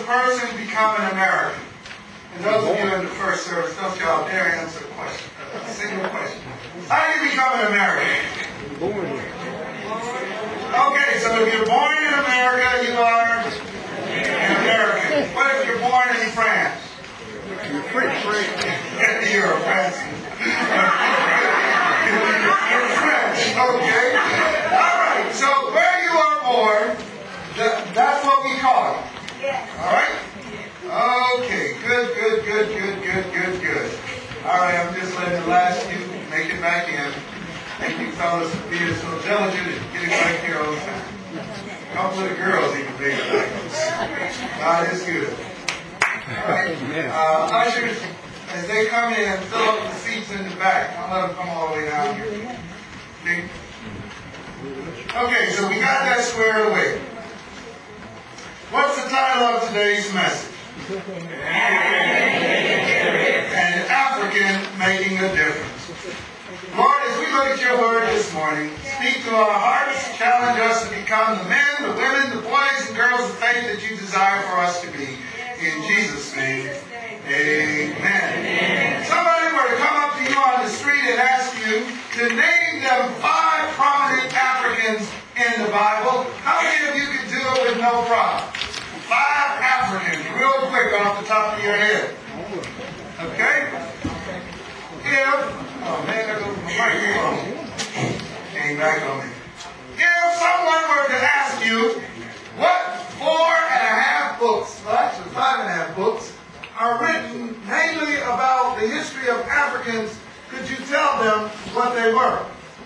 person become an American? And those of you in the first service, don't y'all dare answer a question. A single question. How do you become an American? Okay, so if you're born in America, you are an American. What if you're born in France? You're French. You're a Frenchman. You're French, okay? All right, so where you are born, that's what we call it. All right? Okay, good. All right, I'm just letting the last few make it back in. Thank you fellas for being so diligent and getting back here on time. A couple of the girls even made it back. God is good. All right. Ushers, as they come in, fill up the seats in the back. Don't let them come all the way down here. Okay, so we got that squared away. What's the title of today's message? An African Making a Difference. Lord, as we look at your word this morning, speak to our hearts, challenge us to become the men, the women, the boys and girls of faith that you desire for us to be. In Jesus' name, amen. Somebody were to come up to you on the street and ask you to name them 5 prominent Africans in the Bible. How many of you could do it with no problem? 5 Africans, real quick off the top of your head. Okay? Oh man, there goes my microphone. Came back on me. If someone were to ask you what 4.5 books, well actually 5.5 books, are written mainly about the history of Africans, could you tell them what they were?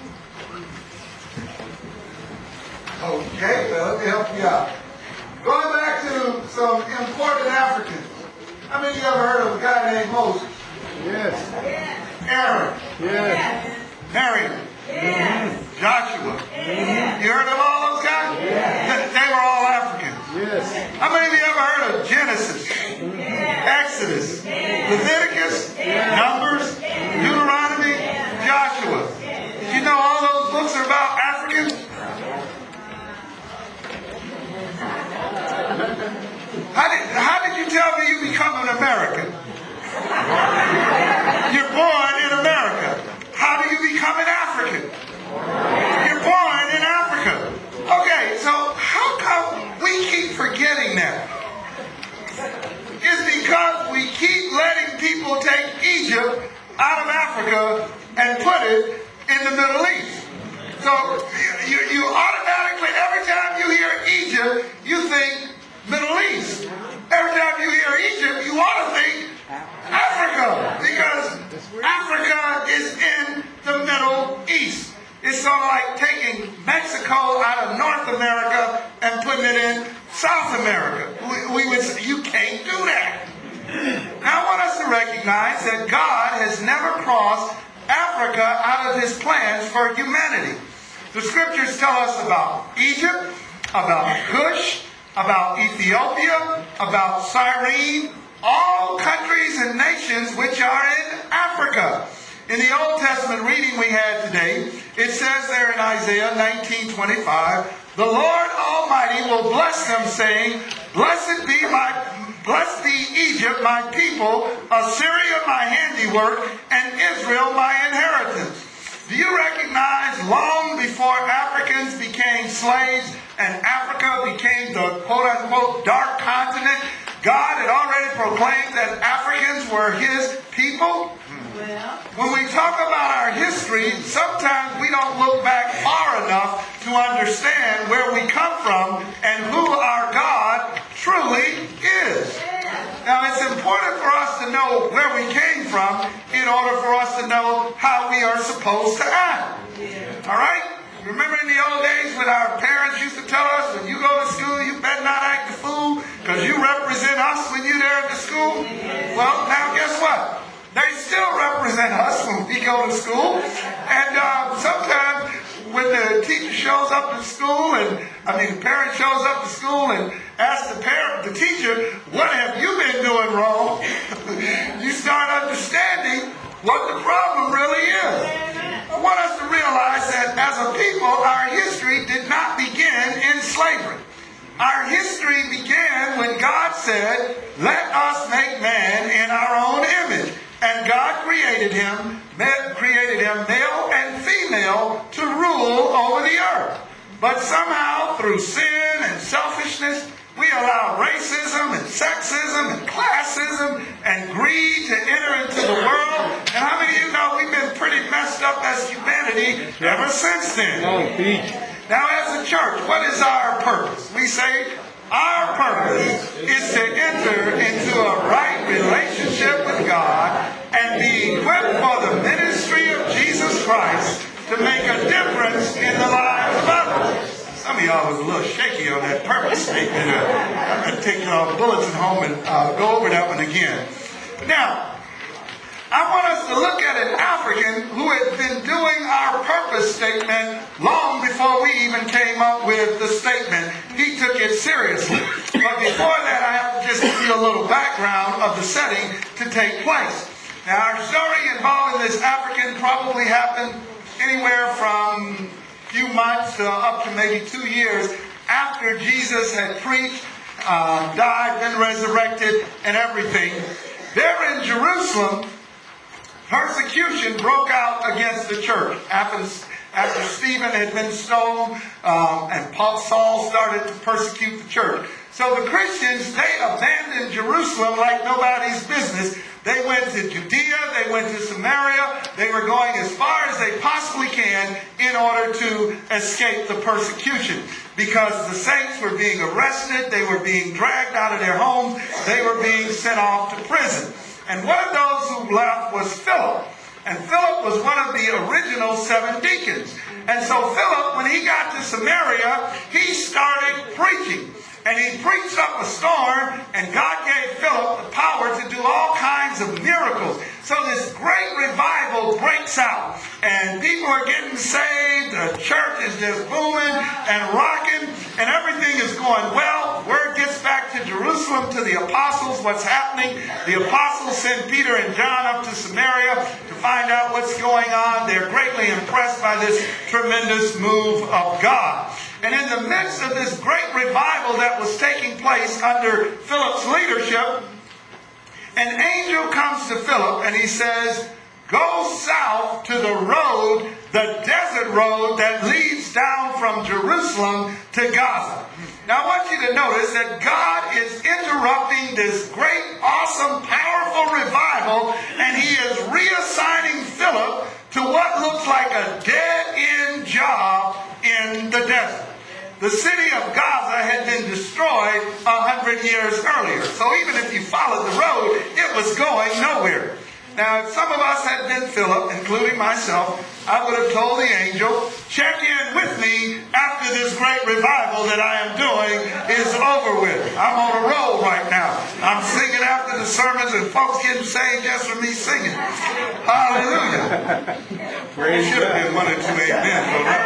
Okay, well, let me help you out. Going back to some important Africans. How many of you ever heard of a guy named Moses? Yes. Aaron. Yes. Miriam. Yes. Joshua. Yes. You heard of all those guys? Yes. They were all Africans. Yes. How many of you ever heard of Genesis? Exodus, Leviticus, Numbers, Deuteronomy, Joshua? Did you know all those books are about Africans? How did you tell me you become an American? You're born in America. How do you become an African? You're born in Africa. Okay, so how come we keep forgetting that? It's because we keep letting people take Egypt out of Africa and put it in the Middle East. So you automatically, every time you hear Egypt, you think Middle East. Every time you hear Egypt, you ought to think Africa, because Africa is in the Middle East. It's sort of like taking Mexico out of North America and putting it in South America. We would say, you can't do that. Now I want us to recognize that God has never crossed Africa out of his plans for humanity. The scriptures tell us about Egypt, about Cush, about Ethiopia, about Cyrene, all countries and nations which are in Africa. In the Old Testament reading we had today, it says there in Isaiah 19:25, the Lord Almighty will bless them, saying, Blessed be Egypt, my people, Assyria, my handiwork, and Israel, my inheritance. Do you recognize long before Africans became slaves and Africa became the quote-unquote dark continent, God had already proclaimed that Africans were his people? When we talk about our history, sometimes we don't look back far enough to understand where we come from and who our God truly is. Now, it's important for us to know where we came from in order for us to know how we are supposed to act. All right? Remember in the old days when our parents used to tell us, when you go to school, you better not act a fool because you represent us when you're there at the school? Well, now guess what? They still represent us when we go to school. And sometimes when the teacher shows up to school, the parent shows up to school and asks the teacher, what have you been doing wrong? You start understanding what the problem really is. I want us to realize that as a people, our history did not begin in slavery. Our history began when God said, let us make man in our own image. And God created him male and female to rule over the earth. But somehow, through sin and selfishness, we allow racism and sexism and classism and greed to enter into the world. And how many of you know we've been pretty messed up as humanity ever since then? Now, as a church, what is our purpose? We say our purpose is to enter into a right relationship with God and be equipped for the ministry of Jesus Christ to make a difference in the lives of others. Some of y'all was a little shaky on that purpose statement. I'm going to take y'all bulletin home and go over that one again. Now, I want us to look at an African who had been doing our purpose statement long before we even came up with the statement. He took it seriously. But before that, I have to just give you a little background of the setting to take place. Now, our story involving this African probably happened anywhere from a few months to up to maybe 2 years after Jesus had preached, died, been resurrected, and everything. There in Jerusalem, persecution broke out against the church after Stephen had been stoned, and Saul started to persecute the church. So the Christians, they abandoned Jerusalem like nobody's business. They went to Judea, they went to Samaria, they were going as far as they possibly can in order to escape the persecution. Because the saints were being arrested, they were being dragged out of their homes, they were being sent off to prison. And one of those who left was Philip. And Philip was one of the original 7 deacons. And so Philip, when he got to Samaria, he started preaching. And he preached up a storm, and God gave Philip the power to do all kinds of miracles. So this great revival breaks out, and people are getting saved, the church is just booming and rocking, and everything is going well. Word gets back to Jerusalem, to the apostles, what's happening. The apostles send Peter and John up to Samaria to find out what's going on. They're greatly impressed by this tremendous move of God. And in the midst of this great revival that was taking place under Philip's leadership, an angel comes to Philip and he says, go south to the road, the desert road that leads down from Jerusalem to Gaza. Now I want you to notice that God is interrupting this great, awesome, powerful revival, and he is reassigning Philip to what looks like a dead-end job in the desert. The city of Gaza had been destroyed 100 years earlier. So even if you followed the road, it was going nowhere. Now, if some of us had been Philip, including myself, I would have told the angel, check in with me after this great revival that I am doing is over with. I'm on a roll right now. I'm singing after the sermons, and folks getting saved just from me singing. Hallelujah. There should have been 1 or 2 amens for that.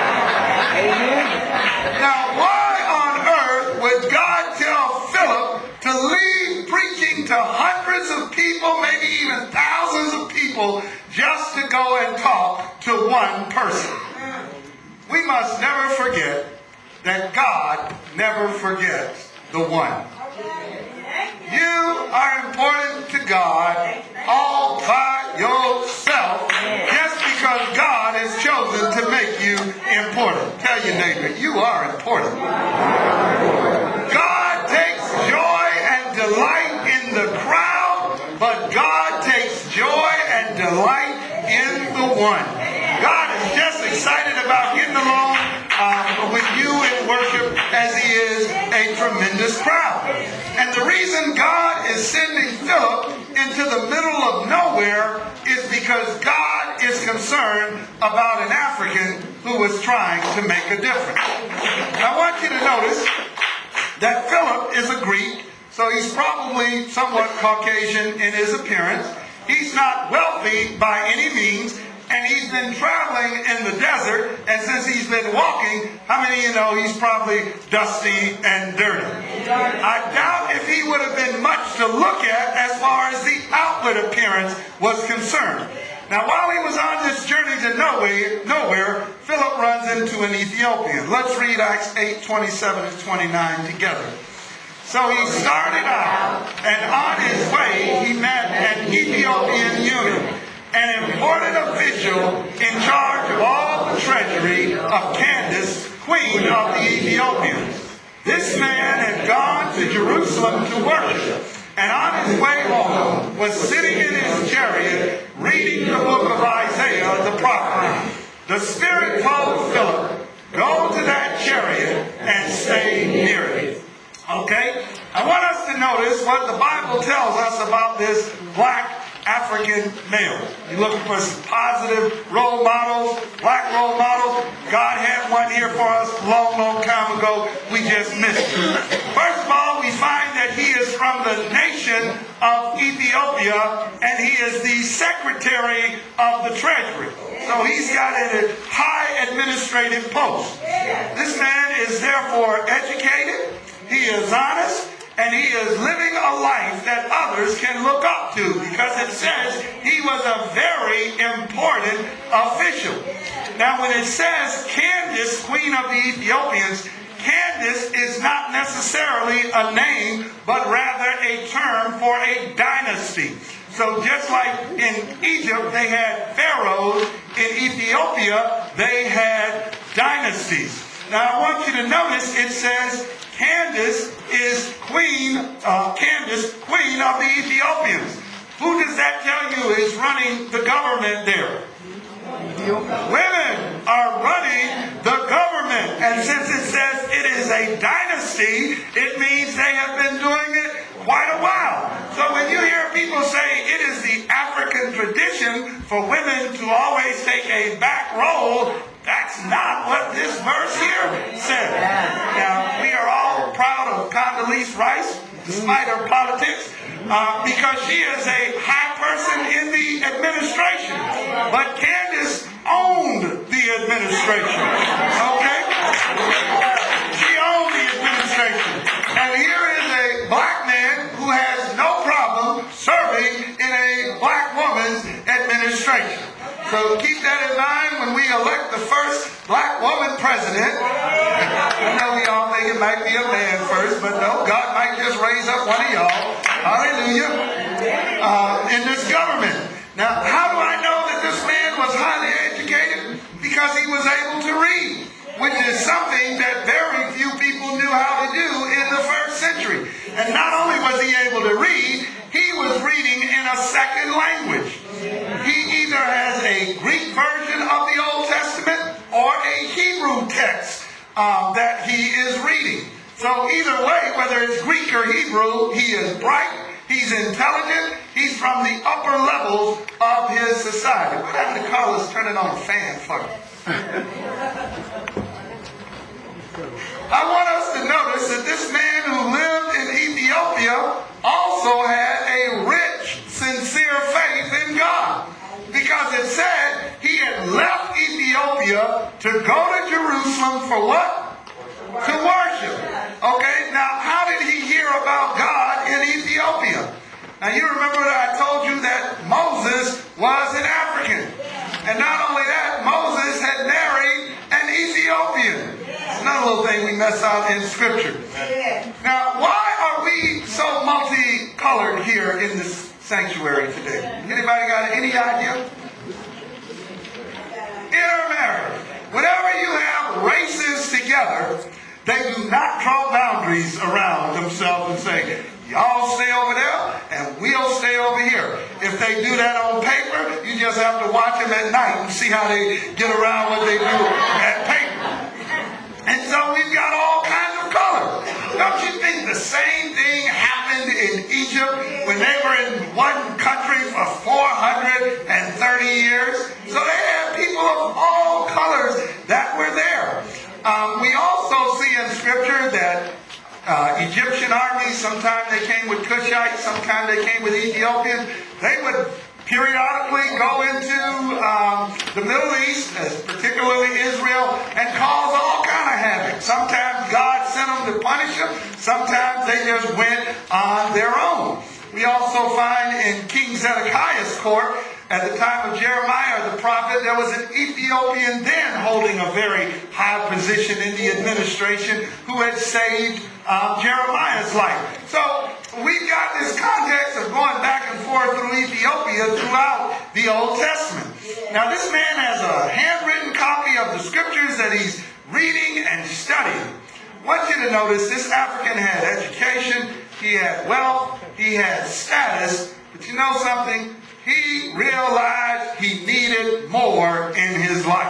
Now, why on earth would God tell Philip to leave preaching to hundreds of people, maybe even thousands of people, just to go and talk to one person? We must never forget that God never forgets the one. You are important to God all by yourself just because God has chosen to make you important. Tell your neighbor, you are important. God takes joy and delight in the crowd, but God takes joy and delight in the one. God is just excited about getting along with you in worship as he is a tremendous crowd. And the reason God is sending Philip into the middle of nowhere is because God is concerned about an African who was trying to make a difference. I want you to notice that Philip is a Greek, so he's probably somewhat Caucasian in his appearance. He's not wealthy by any means, and he's been traveling in the desert, and since he's been walking, how many of you know he's probably dusty and dirty? I doubt if he would have been much to look at as far as the outward appearance was concerned. Now, while he was on this journey to nowhere, Philip runs into an Ethiopian. Let's read Acts 8:27-29 together. So he started out, and on his way he met an Ethiopian eunuch, an important official in charge of all the treasury of Candace, queen of the Ethiopians. This man had gone to Jerusalem to worship, and on his way home was sitting in his chariot reading the book of Isaiah the prophet. The Spirit told Philip, "Go to that chariot and stay near it." Okay? I want us to notice what the Bible tells us about this black African male. You're looking for some positive role models, black role models. God had one here for us a long, long time ago. We just missed it. First of all, we find that he is from the nation of Ethiopia, and he is the secretary of the treasury. So he's got a high administrative post. This man is therefore educated, he is honest, and he is living a life that others can look up to, because it says he was a very important official. Now, when it says Candace, queen of the Ethiopians, Candace is not necessarily a name, but rather a term for a dynasty. So just like in Egypt they had pharaohs, in Ethiopia they had dynasties. Now I want you to notice it says Candace is Candace, queen of the Ethiopians. Who does that tell you is running the government there? Women are running the government. And since it says it is a dynasty, it means they have been doing it quite a while. So when you hear people say it is the African tradition for women to always take a back role, that's not what this verse here says. Now, we are all proud of Condoleezza Rice, despite her politics, because she is a high person in the administration. But Candace owned the administration. Okay? She owned the administration. And here is a black man who has no problem serving in a black woman's administration. So keep that in mind when we elect the first black woman president. I know we all think it might be a man first, but no, God might just raise up one of y'all. Hallelujah. In this government. Now, how do I know that this man was highly educated? Because he was able to read, which is something that very few people knew how to do in the first century. And not only was he able to read, he was reading in a second language. He either has a Greek version of the Old Testament or a Hebrew text that he is reading. So either way, whether it's Greek or Hebrew, he is bright, he's intelligent, he's from the upper levels of his society. What happened to Carlos turning on a fan for me? I want us to notice that this man who lived in Ethiopia also had a rich, sincere faith in God. Because it said he had left Ethiopia to go to Jerusalem for what? To worship. Okay, now how did he hear about God in Ethiopia? Now you remember that I told you that Moses was an African. And not only that, Moses had married an Ethiopian. It's another little thing we mess out in Scripture. Now, why are we so multicolored here in this sanctuary today? Anybody got any idea? Intermarriage. Whenever you have races together, they do not draw boundaries around themselves and say, y'all stay over there and we'll stay over here. If they do that on paper, you just have to watch them at night and see how they get around what they do at paper. And so we've got all kinds of colors. Don't you think the same thing happened in Egypt when they were in one country for 430 years? So they had people of all colors that were there. We also see in Scripture that Egyptian armies, sometimes they came with Cushites, sometimes they came with Ethiopians. They would periodically go into the Middle East, particularly Israel, and cause all kind of havoc. Sometimes God sent them to punish them. Sometimes they just went on their own. We also find in King Zedekiah's court At the time of Jeremiah, the prophet, there was an Ethiopian then holding a very high position in the administration who had saved Jeremiah's life. So we've got this context of going back and forth through Ethiopia throughout the Old Testament. Now this man has a handwritten copy of the scriptures that he's reading and studying. I want you to notice this African had education, he had wealth, he had status, but you know something? He realized he needed more in his life.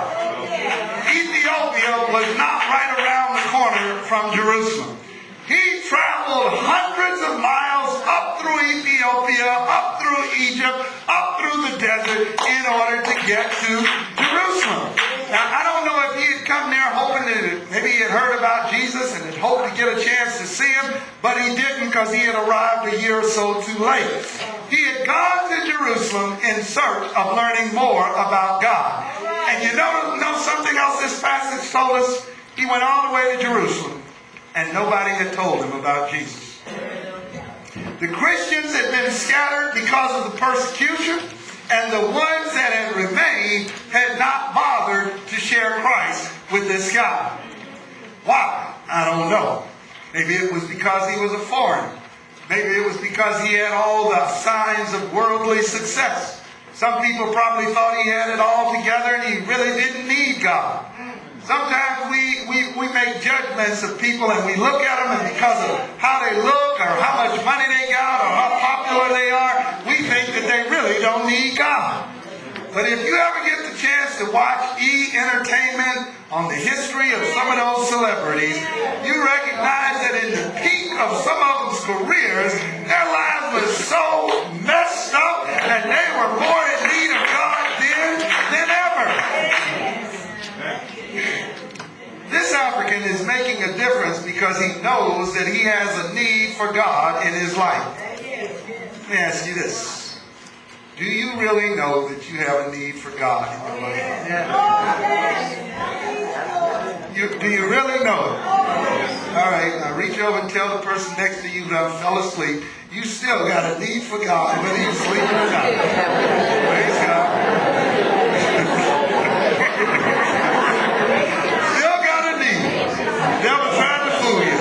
Ethiopia was not right around the corner from Jerusalem. He traveled hundreds of miles up through Ethiopia, up through Egypt, up through the desert in order to get to Jerusalem. Now, I don't know if he had come there hoping that maybe he had heard about Jesus and had hoped to get a chance to see him, but he didn't because he had arrived a year or so too late. He had gone to Jerusalem in search of learning more about God. And you know something else this passage told us? He went all the way to Jerusalem, and nobody had told him about Jesus. The Christians had been scattered because of the persecution, and the ones that had remained had not bothered to share Christ with this guy. Why? I don't know. Maybe it was because he was a foreigner. Maybe it was because he had all the signs of worldly success. Some people probably thought he had it all together and he really didn't need God. Sometimes we make judgments of people and we look at them, and because of how they look or how much money they got or how popular they are, we think that they really don't need God. But if you ever get the chance to watch E! Entertainment on the history of some of those celebrities, you recognize that in the peak of some of them's careers, their lives were so messed up and they were more in need of God then than ever. This African is making a difference because he knows that he has a need for God in his life. Let me ask you this. Do you really know that you have a need for God in your life? Do you really know it? All right, now reach over and tell the person next to you that fell asleep, you still got a need for God, whether you're sleeping or not. Praise God. Still got a need. The devil trying to fool you.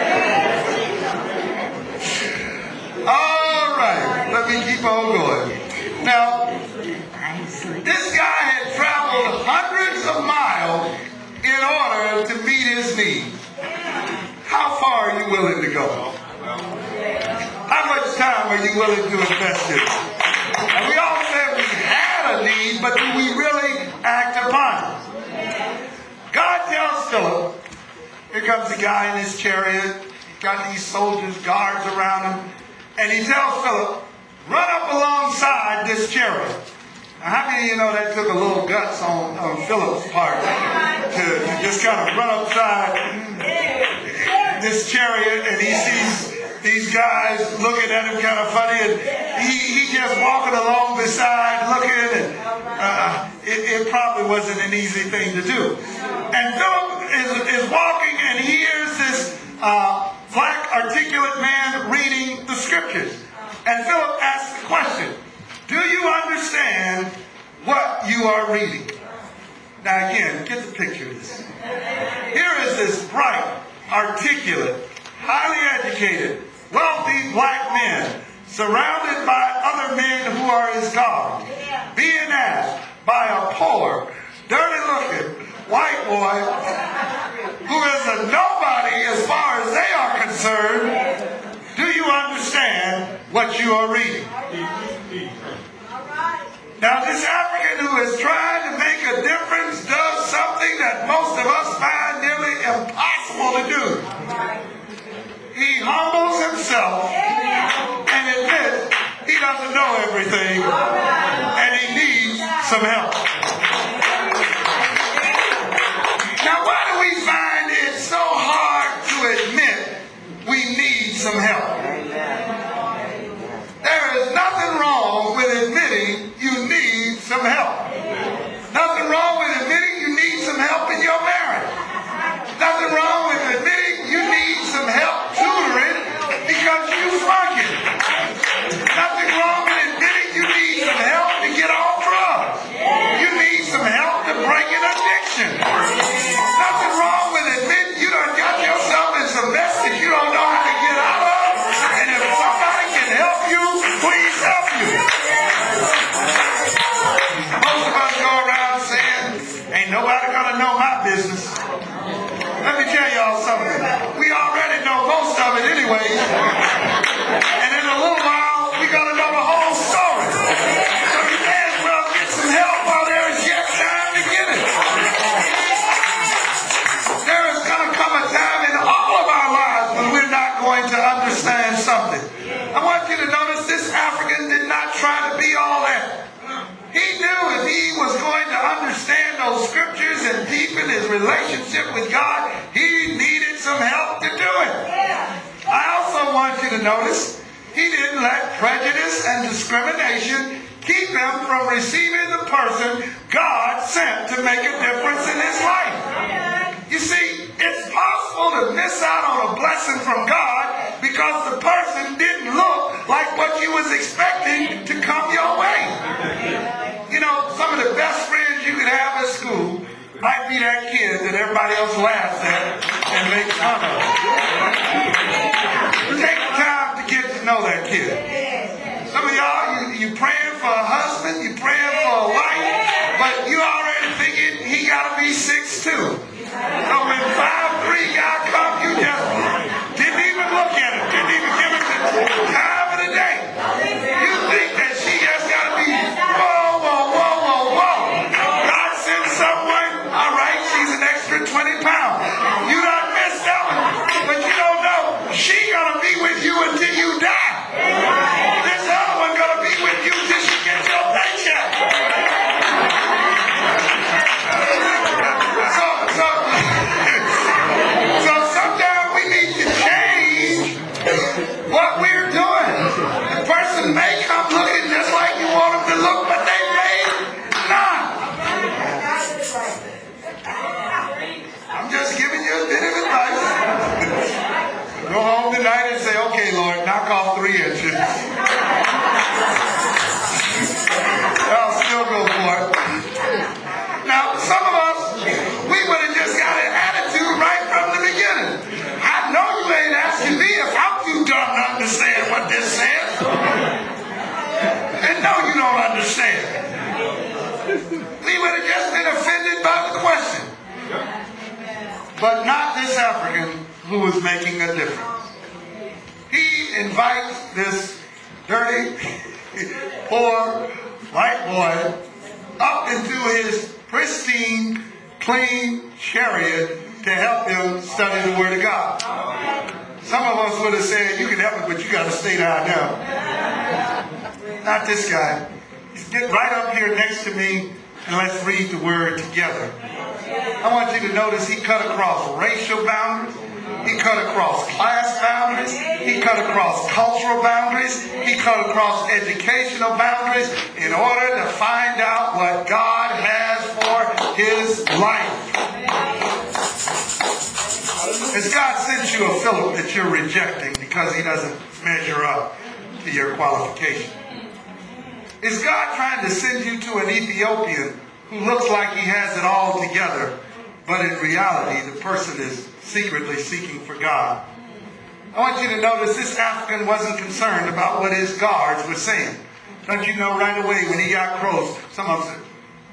All right, let me keep on going. Now, this guy had traveled hundreds of miles in order to meet his needs. How far are you willing to go? How much time are you willing to invest in it? And we all said we had a need, but do we really act upon it? God tells Philip, here comes the guy in his chariot, he's got these soldiers, guards around him, and he tells Philip, run up alongside this chariot. Now, how many of you know that took a little guts on Philip's part to just kind of run upside this chariot, and he sees these guys looking at him kind of funny, and he just walking along beside looking, and it probably wasn't an easy thing to do. And Philip is walking and he hears this black articulate man reading the scriptures. And Philip asks the question, do you understand what you are reading? Now again, get the picture of this. Here is this bright, articulate, highly educated, wealthy black man surrounded by other men who are his guards, being asked by a poor, dirty-looking white boy who is a nobody as far as they are concerned, do you understand what you are reading? Now this African who is trying to make a difference does something that most of us find nearly impossible to do. He humbles himself and admits he doesn't know everything and he needs some help. Now why do we find it so hard to admit we need some help? There is nothing wrong with admitting you need some help. Nothing wrong with admitting you need some help in your marriage. Nothing wrong with admitting you need some help tutoring because you flunk it. Nothing wrong with admitting you need some help to get on you to notice, he didn't let prejudice and discrimination keep him from receiving the person God sent to make a difference in his life. You see, it's possible to miss out on a blessing from God because the person didn't look like what you was expecting to come your way. You know, some of the best friends you could have at school might be that kid that everybody else laughs at and makes fun of. Take time to get to know that kid. Some of y'all, you praying for a husband, you praying for a wife, but you already thinking he got to be 6'2". So when 5'3" guy come, you just didn't even look at him, didn't even give him the time of the day. You think that she just got to be, whoa, whoa, whoa, whoa, whoa. God sent someone, all right, she's an extra 20 pounds. You done missed that one, but you don't know, she going to be with you until you die. This other one going to be with you till she gets your paycheck. So sometimes we need to change what we're doing. The person may come looking just like you want them to look, but they may not. I'm just giving you a bit of advice. Go home tonight and say, okay, Lord, knock off 3 inches. I'll still go for it. Now, some of us, we would have just got an attitude right from the beginning. I know you ain't asking me if I'm too dumb to understand what this says. And no, you don't understand. We would have just been offended by the question. But not this African who was making a difference. He invites this dirty, poor white boy up into his pristine, clean chariot to help him study the Word of God. Some of us would have said, you can help me, but you got to stay down now. Not this guy. Get right up here next to me and let's read the Word together. I want you to notice he cut across racial boundaries. He cut across class boundaries. He cut across cultural boundaries. He cut across educational boundaries in order to find out what God has for his life. Has God sent you a Philip that you're rejecting because he doesn't measure up to your qualification? Is God trying to send you to an Ethiopian who looks like he has it all together, but in reality the person is secretly seeking for God? I want you to notice this African wasn't concerned about what his guards were saying. Don't you know right away when he got close, some of them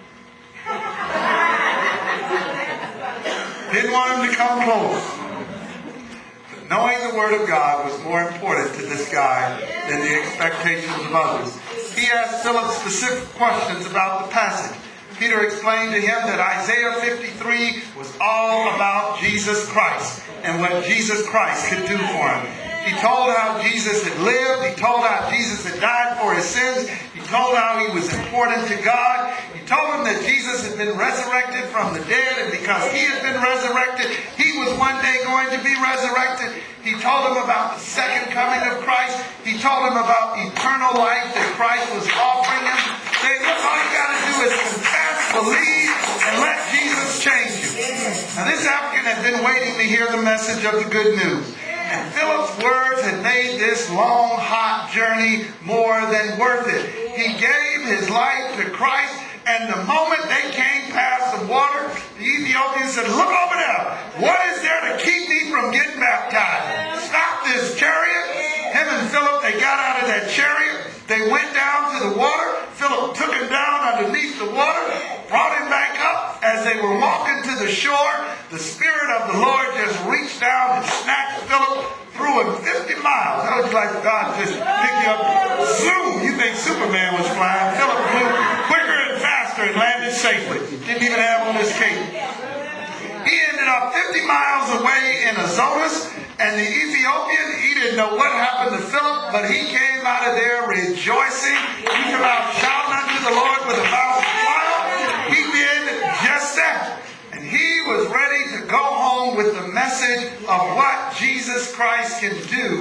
didn't want him to come close. But knowing the Word of God was more important to this guy than the expectations of others. He asked Philip specific questions about the passage. Peter explained to him that Isaiah 53 was all about Jesus Christ and what Jesus Christ could do for him. He told how Jesus had lived. He told how Jesus had died for his sins. He told how he was important to God. He told him that Jesus had been resurrected from the dead, and because he had been resurrected, he was one day going to be resurrected. He told him about the second coming of Christ. He told him about eternal life that Christ was offering him. Saying, look, all you got to do is confess, believe, and let Jesus change you. Now, this African had been waiting to hear the message of the good news. And Philip's words had made this long, hot journey more than worth it. He gave his life to Christ, and the moment they came past the water, the Ethiopian said, look over there. What is there to keep me from getting baptized? Stop this chariot. Him and Philip, they got out of that chariot. They went down to the water. Philip took him down underneath the water, brought him back up. As they were walking to the shore, the Spirit of the Lord just reached down and snatched Philip, threw him 50 miles. That was like God just picked you up. Zoom! You think Superman was flying. Philip flew quicker and faster and landed safely. Didn't even have on his cape. He ended up 50 miles away in Azotus, and the Ethiopian, he didn't know what happened to Philip, but he came out of there rejoicing. He came out shouting unto the Lord with a mouth wild. He did just that. And he was ready to go home with the message of what Jesus Christ can do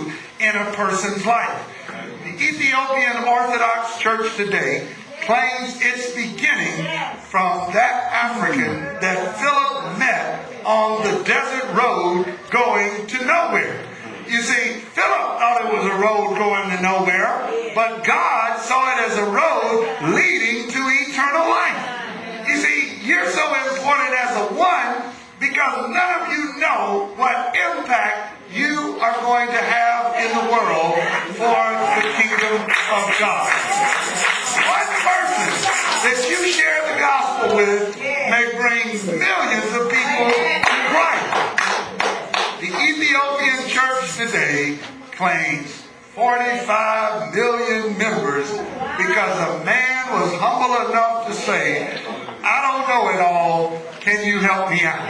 in a person's life. The Ethiopian Orthodox Church today claims its beginning from that African that Philip met on the desert road going to nowhere. You see, Philip thought it was a road going to nowhere, but God saw it as a road leading to eternal life. You see, you're so important as a one because none of you know what impact you are going to have in the world for the kingdom of God. One person that you share the gospel with may bring millions of people to Christ. The Ethiopian church today claims 45 million members because a man was humble enough to say, I don't know it all, can you help me out?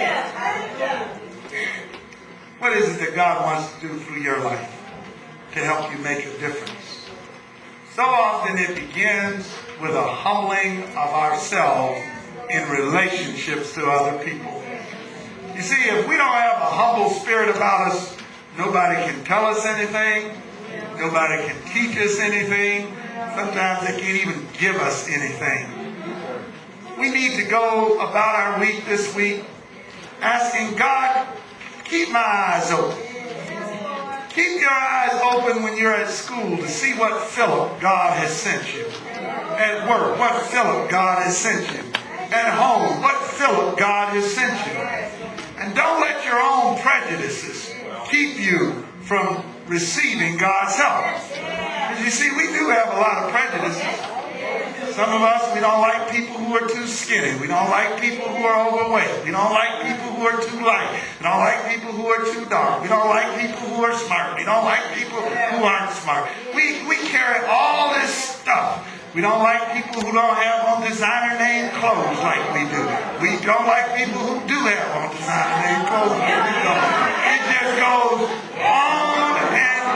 What is it that God wants to do through your life to help you make a difference? So often it begins with a humbling of ourselves in relationships to other people. You see, if we don't have a humble spirit about us, nobody can tell us anything. Nobody can teach us anything. Sometimes they can't even give us anything. We need to go about our week this week asking God, keep my eyes open. Keep your eyes open when you're at school to see what Philip God has sent you. At work, what Philip God has sent you. At home, what Philip God has sent you. And don't let your own prejudices keep you from receiving God's help. Because you see, we do have a lot of prejudices. Some of us, we don't like people who are too skinny. We don't like people who are overweight. We don't like people who are too light. We don't like people who are too dark. We don't like people who are smart. We don't like people who aren't smart. We carry all this stuff. We don't like people who don't have on designer name clothes like we do. We don't like people who do have on designer name clothes like we don't. It just goes